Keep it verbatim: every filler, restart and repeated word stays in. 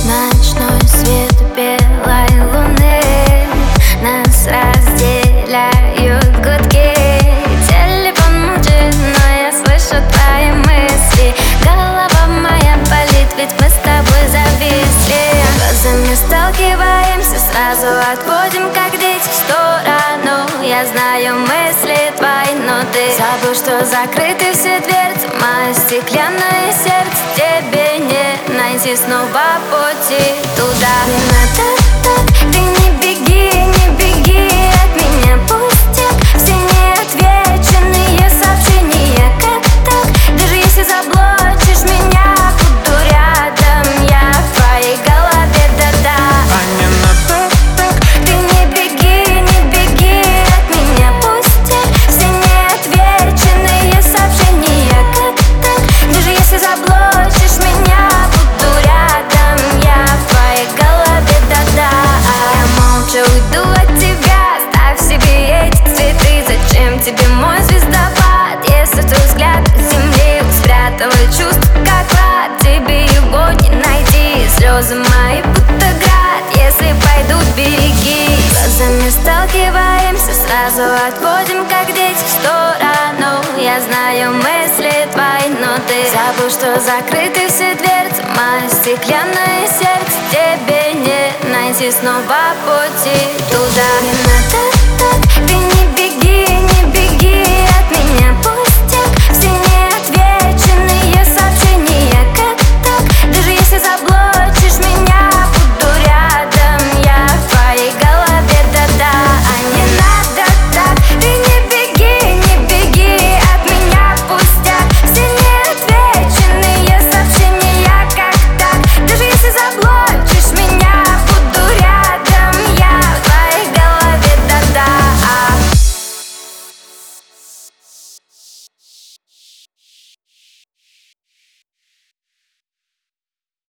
Ночной свет белой луны, нас разделяют гудки. Телефон молчит, но я слышу твои мысли. Голова моя болит, ведь мы с тобой зависли. Глазами сталкиваемся, сразу отходим, как дети, в сторону. Я знаю мысли твои, но ты забыл, что закрыты все дверцы. Мое стеклянное сердце тебе не найти снова пути туда. Не надо так, ты не беги, не беги от меня, пустяк. Все неотвеченные сообщения, как так? Даже если заблочишь меня, буду рядом я в твоей голове, да-да. А не надо так, ты не беги, не беги от меня, пустяк. Все неотвеченные сообщения, как так? Даже если заблочишь меня, буду рядом я в твоей голове, да-да. Я молча уйду от тебя, ставь себе эти цветы. Зачем тебе мой звездопад, если твой взгляд к земле спрятала чувств, как клад? Тебе его не найти, слезы мои будто град. Если пойдут береги, глазами сталкиваемся, сразу отводим, как дети, в сторону. Я знаю мысли твои, но ты забыл, что закрыты все дверцы. Мое стеклянное сердце тебе не найти снова пути туда. Не надо